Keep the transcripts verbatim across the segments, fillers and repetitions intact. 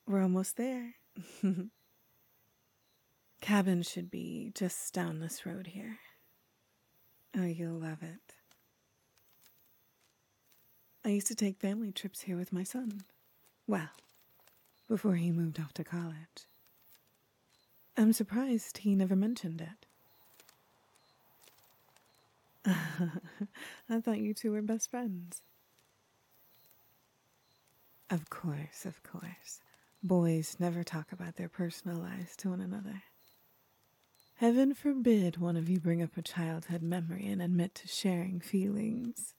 We're almost there. Cabin should be just down this road here. Oh, you'll love it. I used to take family trips here with my son. Well, before he moved off to college. I'm surprised he never mentioned it. I thought you two were best friends. Of course, of course. Boys never talk about their personal lives to one another. Heaven forbid one of you bring up a childhood memory and admit to sharing feelings.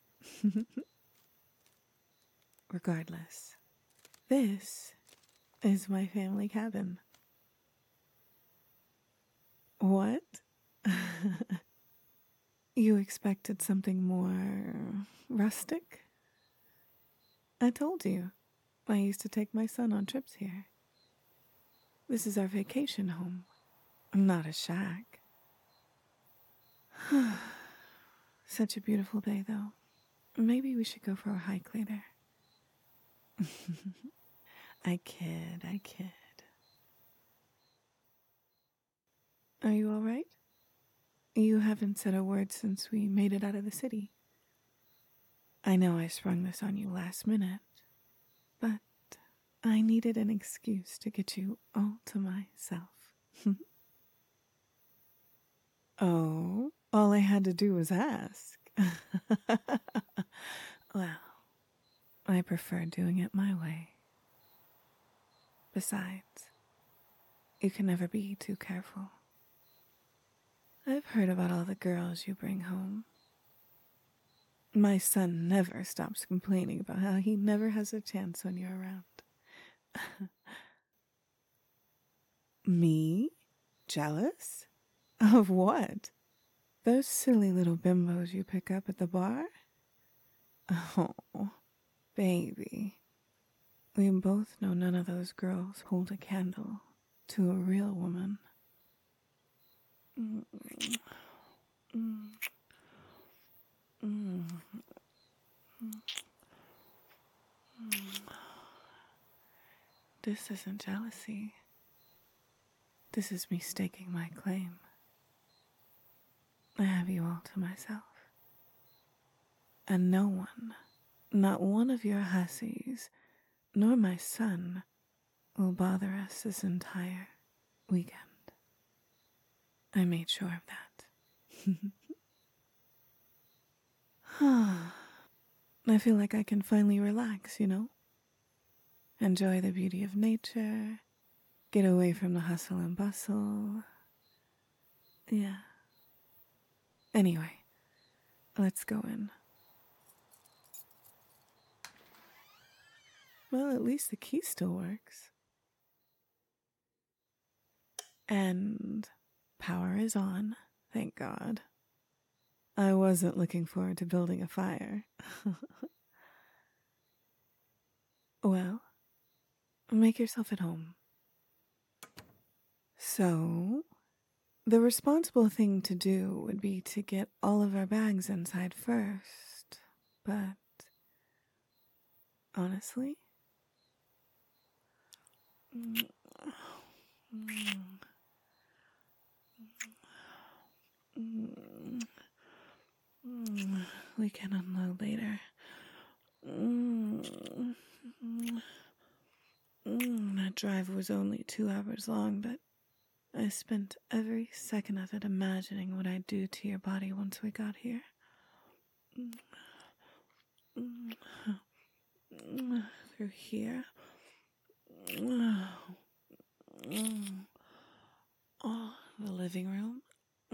Regardless, this is my family cabin. What? You expected something more rustic? I told you, I used to take my son on trips here. This is our vacation home, not a shack. Such a beautiful day, though. Maybe we should go for a hike later. I kid, I kid. Are you all right? You haven't said a word since we made it out of the city. I know I sprung this on you last minute, but I needed an excuse to get you all to myself. Oh, all I had to do was ask. Well, I prefer doing it my way. Besides, you can never be too careful. I've heard about all the girls you bring home. My son never stops complaining about how he never has a chance when you're around. Me? Jealous? Of what? Those silly little bimbos you pick up at the bar? Oh, baby. We both know none of those girls hold a candle to a real woman. Mm. Mm. Mm. Mm. This isn't jealousy. This is me staking my claim. I have you all to myself. And no one, not one of your hussies, nor my son, will bother us this entire weekend. I made sure of that. I feel like I can finally relax, you know? Enjoy the beauty of nature, get away from the hustle and bustle. Yeah. Anyway, let's go in. Well, at least the key still works. And power is on, thank God. I wasn't looking forward to building a fire. Well, make yourself at home. So, the responsible thing to do would be to get all of our bags inside first, but honestly, we can unload later. That drive was only two hours long, but I spent every second of it imagining what I'd do to your body once we got here. Through here. Oh, the living room.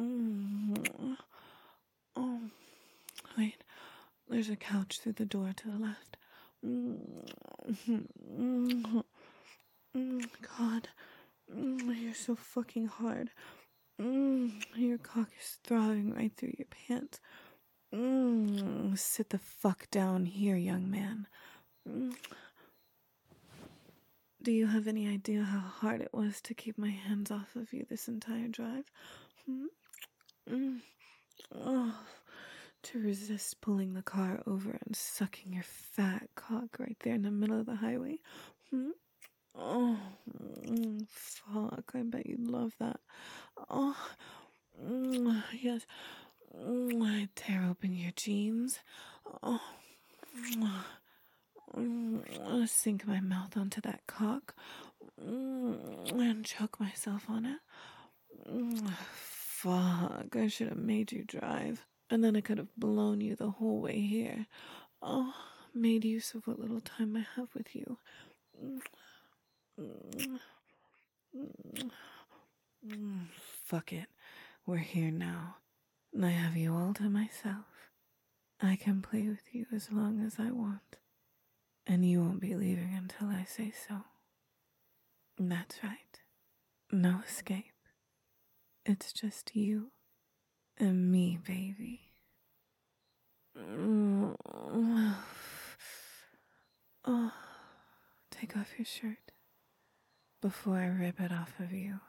Oh, wait. There's a couch through the door to the left. God, you're so fucking hard. Your cock is throbbing right through your pants. Sit the fuck down here, young man. Do you have any idea how hard it was to keep my hands off of you this entire drive? Hmm? Oh, to resist pulling the car over and sucking your fat cock right there in the middle of the highway? Hmm? Oh, mm, fuck. I bet you'd love that. Oh, mm, yes. Mm, I tear open your jeans. Oh, mm, mm, sink my mouth onto that cock. Mm, and choke myself on it. Mm, fuck. I should have made you drive. And then I could have blown you the whole way here. Oh, made use of what little time I have with you. Fuck it. We're here now. I have you all to myself. I can play with you as long as I want. And you won't be leaving until I say so. That's right. No escape. It's just you and me, baby. Oh, take off your shirt before I rip it off of you.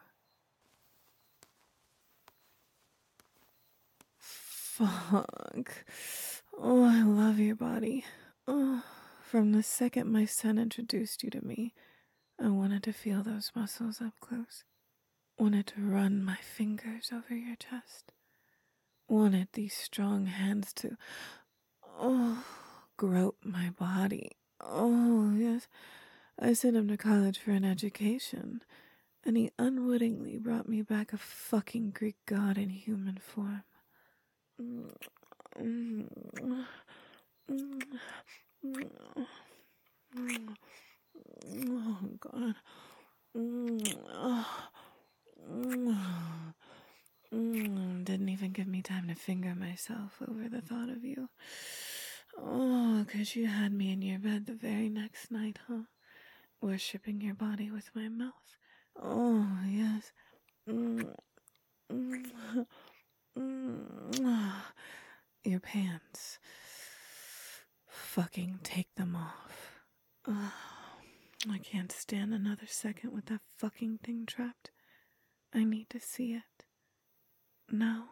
Fuck. Oh, I love your body. Oh, from the second my son introduced you to me, I wanted to feel those muscles up close. Wanted to run my fingers over your chest. Wanted these strong hands to, oh, grope my body. Oh, yes. I sent him to college for an education, and he unwittingly brought me back a fucking Greek god in human form. Oh, God. Didn't even give me time to finger myself over the thought of you. Oh, 'cause you had me in your bed the very next night, huh? Worshipping your body with my mouth. Oh, yes. Your pants. Fucking take them off. Oh, I can't stand another second with that fucking thing trapped. I need to see it. Now.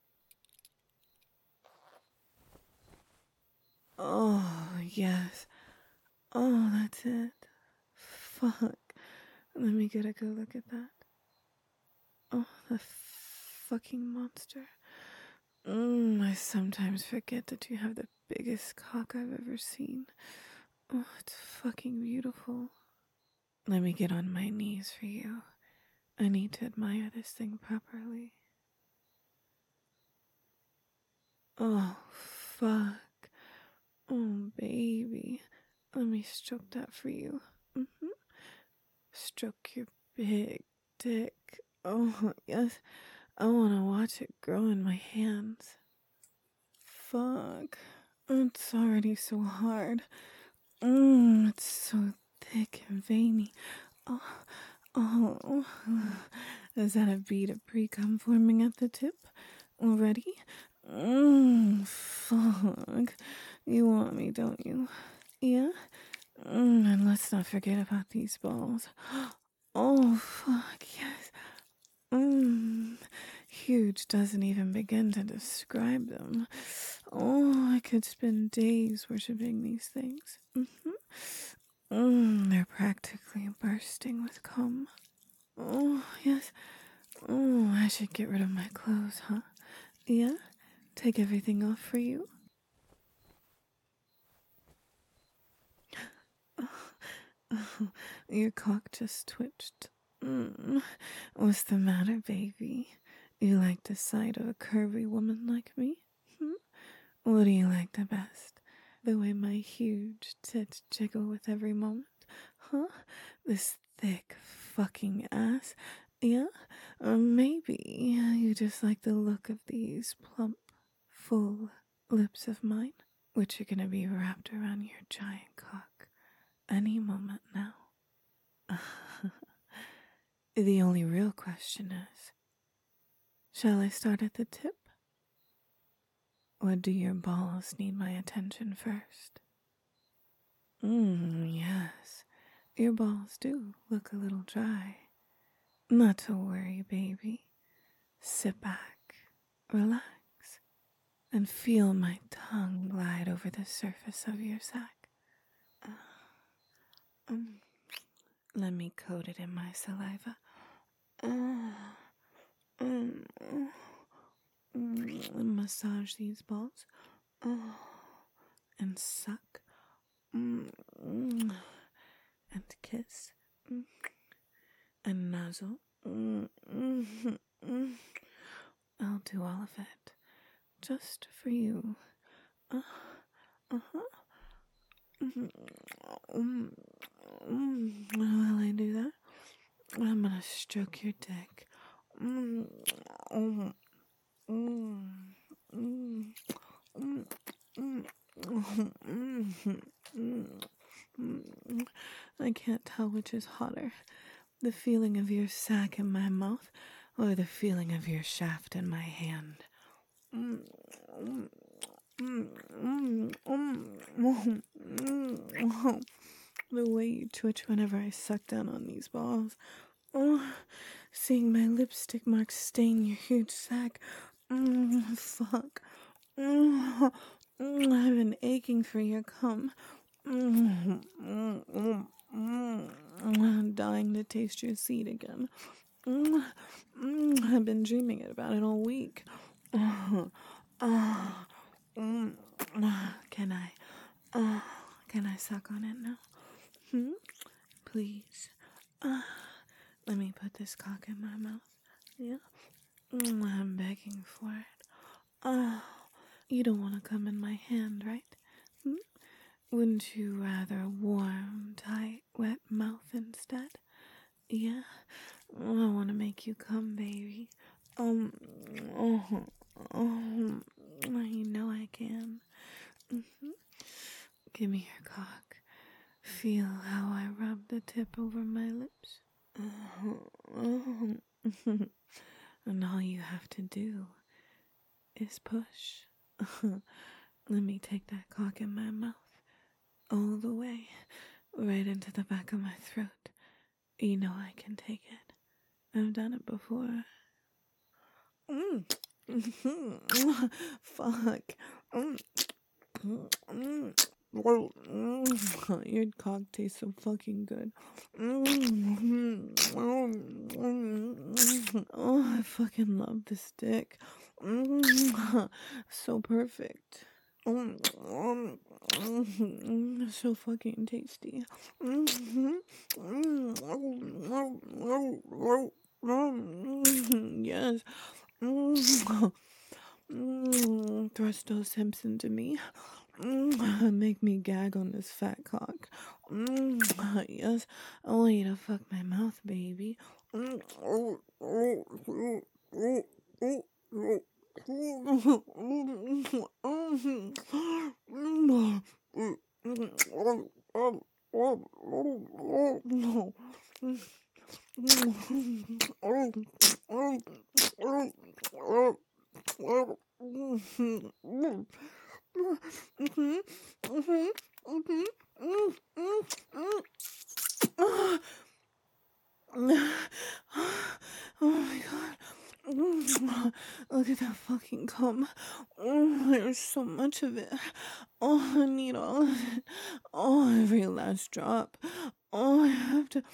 Oh, yes. Oh, that's it. Fuck. Let me get a good look at that. Oh, the fucking monster. Mm, I sometimes forget that you have the biggest cock I've ever seen. Oh, it's fucking beautiful. Let me get on my knees for you. I need to admire this thing properly. Oh, fuck. Oh, baby. Let me stroke that for you. Mm-hmm. Stroke your big dick. Oh, yes. I want to watch it grow in my hands. Fuck. It's already so hard. Mmm, it's so thick and veiny. Oh, oh. Is that a bead of pre-cum forming at the tip? Already? Mmm, fuck. You want me, don't you? Yeah? Mm, and let's not forget about these balls. Oh, fuck, yes. Mmm, huge doesn't even begin to describe them. Oh, I could spend days worshipping these things. Mm-hmm. Mm, they're practically bursting with cum. Oh, yes. Oh, I should get rid of my clothes, huh? Yeah? Take everything off for you? Oh, your cock just twitched. Mm. What's the matter, baby? You like the sight of a curvy woman like me? Hmm? What do you like the best? The way my huge tits jiggle with every moment? Huh? This thick fucking ass? Yeah? Or maybe you just like the look of these plump, full lips of mine, which are gonna be wrapped around your giant cock any moment now. The only real question is, shall I start at the tip? Or do your balls need my attention first? Mmm, yes. Your balls do look a little dry. Not to worry, baby. Sit back, relax, and feel my tongue glide over the surface of your sack. Uh, um, Let me coat it in my saliva. Uh, mm, mm, massage these balls. Uh, and suck. Mm, mm, and kiss. Mm, and nuzzle. Mm, mm, mm. I'll do all of it. Just for you. Uh, uh-huh. Mm, mm, mm. While I do that, I'm gonna stroke your dick. Mm, mm, mm, mm, mm, mm, mm, mm, mm. I can't tell which is hotter, the feeling of your sack in my mouth or the feeling of your shaft in my hand. Mm, mm, mm, mm, mm, mm. The way you twitch whenever I suck down on these balls. Oh, seeing my lipstick marks stain your huge sack. Mm, fuck. Mm, mm, I've been aching for your cum. Mm, mm, mm, mm, I'm dying to taste your seed again. Mm, mm, I've been dreaming about it all week. Uh, uh, mm, uh, can I? Uh, can I suck on it now? Hmm? Please. Uh, let me put this cock in my mouth. Yeah? Mm, I'm begging for it. Oh, you don't want to come in my hand, right? Hmm? Wouldn't you rather a warm, tight, wet mouth instead? Yeah? I want to make you come, baby. Um, oh, oh, you know I can. Mm-hmm. Give me your cock. Feel how I rub the tip over my lips. And all you have to do is push. Let me take that cock in my mouth all the way right into the back of my throat. You know I can take it. I've done it before. Mm. Fuck. Mm. Mm. Your cock tastes so fucking good. Oh, I fucking love this dick. So perfect. So fucking tasty. Yes. Thrust those hips into me. Make me gag on this fat cock. Yes, I want you to fuck my mouth, baby. Oh my god. Look at that fucking cum. Oh, there's so much of it. Oh, I need all of it. Oh, every last drop. Oh, I have to.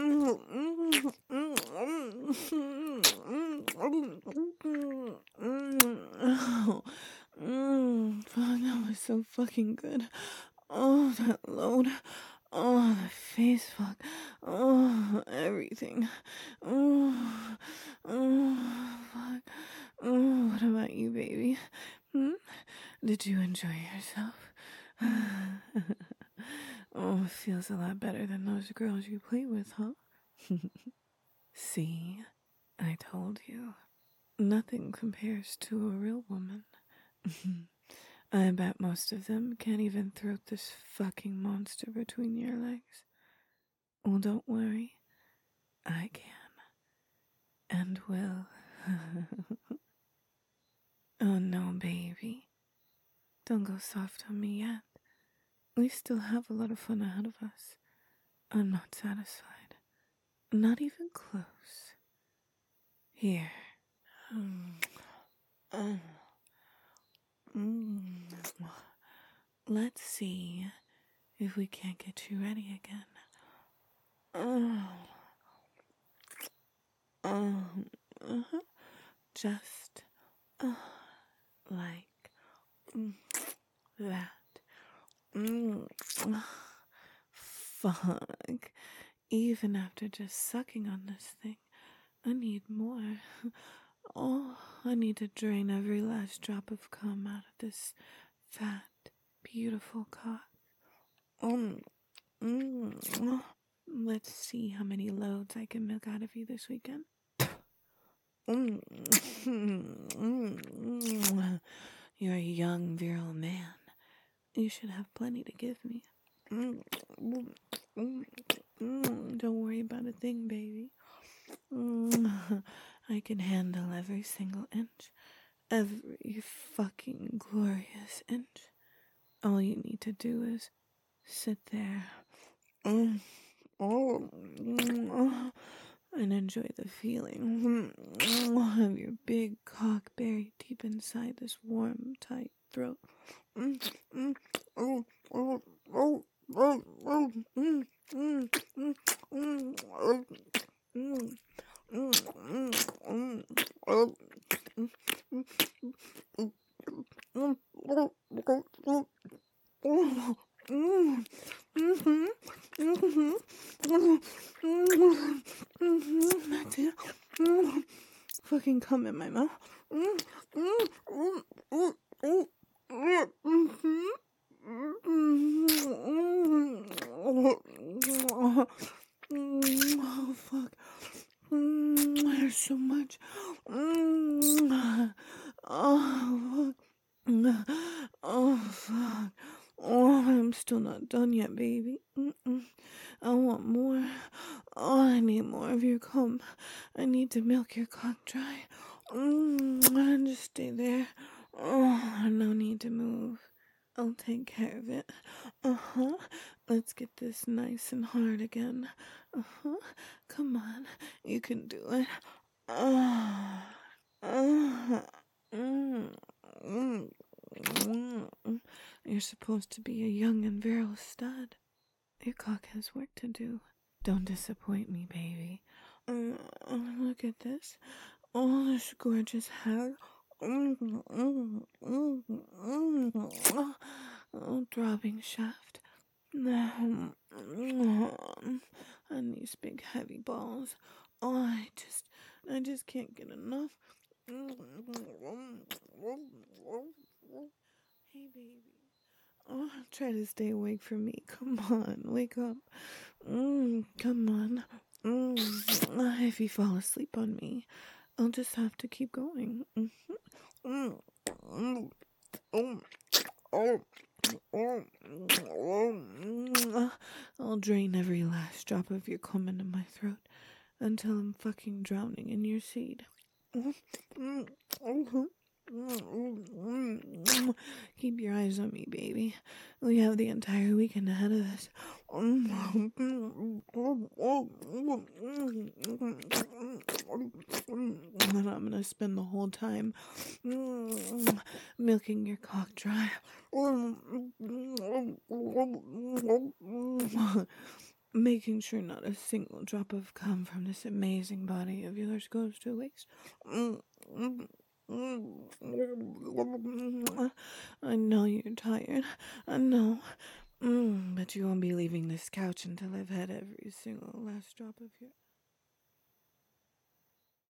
Oh, fuck, that was so fucking good. Oh, that load. Oh, the face fuck. Oh, everything. Oh, oh, fuck. Oh, what about you, baby? Hmm? Did you enjoy yourself? Oh, it feels a lot better than those girls you play with, huh? See, I told you. Nothing compares to a real woman. I bet most of them can't even throat this fucking monster between your legs. Well, don't worry. I can. And will. Oh no, baby. Don't go soft on me yet. We still have a lot of fun ahead of us. I'm not satisfied. Not even close. Here. Mm. Mm. Let's see if we can't get you ready again. Uh, um, uh, just uh, like mm, that. Mm, fuck. Even after just sucking on this thing, I need more. Oh, I need to drain every last drop of cum out of this fat, beautiful cock. Um, mm, let's see how many loads I can milk out of you this weekend. Mm, You're a young, virile man. You should have plenty to give me. Mm, Don't worry about a thing, baby. I can handle every single inch. Every fucking glorious inch. All you need to do is sit there and enjoy the feeling of your big cock buried deep inside this warm, tight throat. That's it. Fucking cum in my mouth. Oh, fuck. There's so much. Oh, fuck. Oh, fuck. Oh, I'm still not done yet, baby. Mm-mm. I want more. Oh, I need more of your cum. I need to milk your cock dry. Mm, just stay there. Oh, no need to move. I'll take care of it. Uh-huh. Let's get this nice and hard again. Uh-huh. Come on. You can do it. Uh, uh, mm, mm, mm. You're supposed to be a young and virile stud. Your cock has work to do. Don't disappoint me, baby. Uh, look at this. Oh, this gorgeous hair. Oh, throbbing shaft. And these big heavy balls. Oh, I just, I just can't get enough. Hey, baby. Oh, try to stay awake for me. Come on, wake up. Mm, come on. Mm. If you fall asleep on me, I'll just have to keep going. Mm-hmm. Mm. Mm. Oh. Oh. Oh. I'll drain every last drop of your cum into my throat until I'm fucking drowning in your seed. Keep your eyes on me, baby. We have the entire weekend ahead of us. And I'm gonna spend the whole time milking your cock dry. Making sure not a single drop of cum from this amazing body of yours goes to waste. I know you're tired. I know. Mm, but you won't be leaving this couch until I've had every single last drop of your